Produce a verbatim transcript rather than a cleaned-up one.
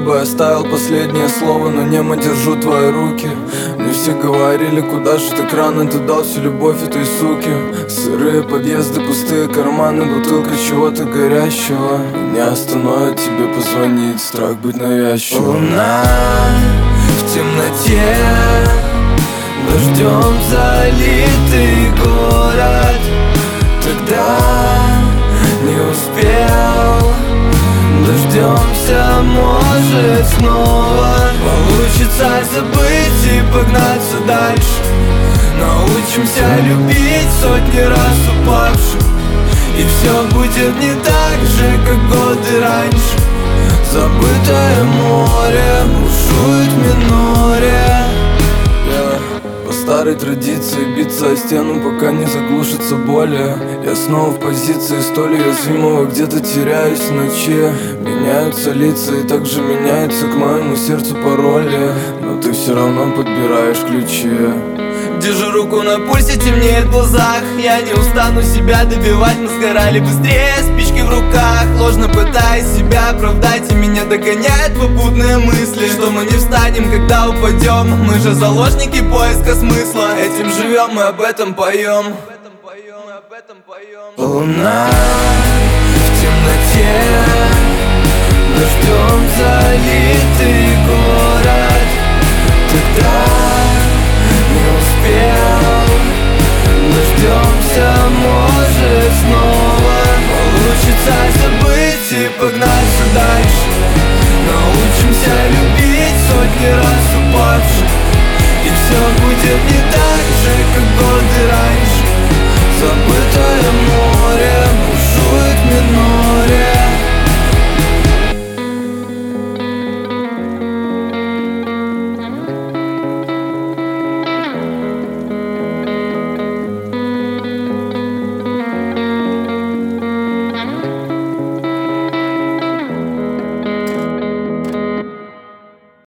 бы оставил последнее слово, но немо держу твои руки. Мне все говорили, куда же так рано ты дал всю любовь этой суки. Сырые подъезды, пустые карманы, бутылка чего-то горящего. Не остановит тебе позвонить, страх быть навязчивым. Луна в темноте, дождем залитый город. Тогда не успел, дождемся, может, снова. Получится забыть и погнаться дальше. Научимся любить сотни раз упавших, и все будет не так же, как годы раньше. Забытое море бушует в миноре. По старой традиции биться о стену, пока не заглушится боли. Я снова в позиции столь уязвимого, где-то теряюсь в ночи. Меняются лица и также меняются к моему сердцу пароли. Но ты все равно подбираешь ключи. Держу руку на пульсе, темнеет в глазах. Я не устану себя добивать, мы сгорали быстрее, спички в руках. Ложно пытаясь себя оправдать, и меня догоняют попутные мысли, что мы не встанем, когда упадем. Мы же заложники поиска смысла, этим живем, мы об этом поем. Луна в темноте, дождем залитый город. Тогда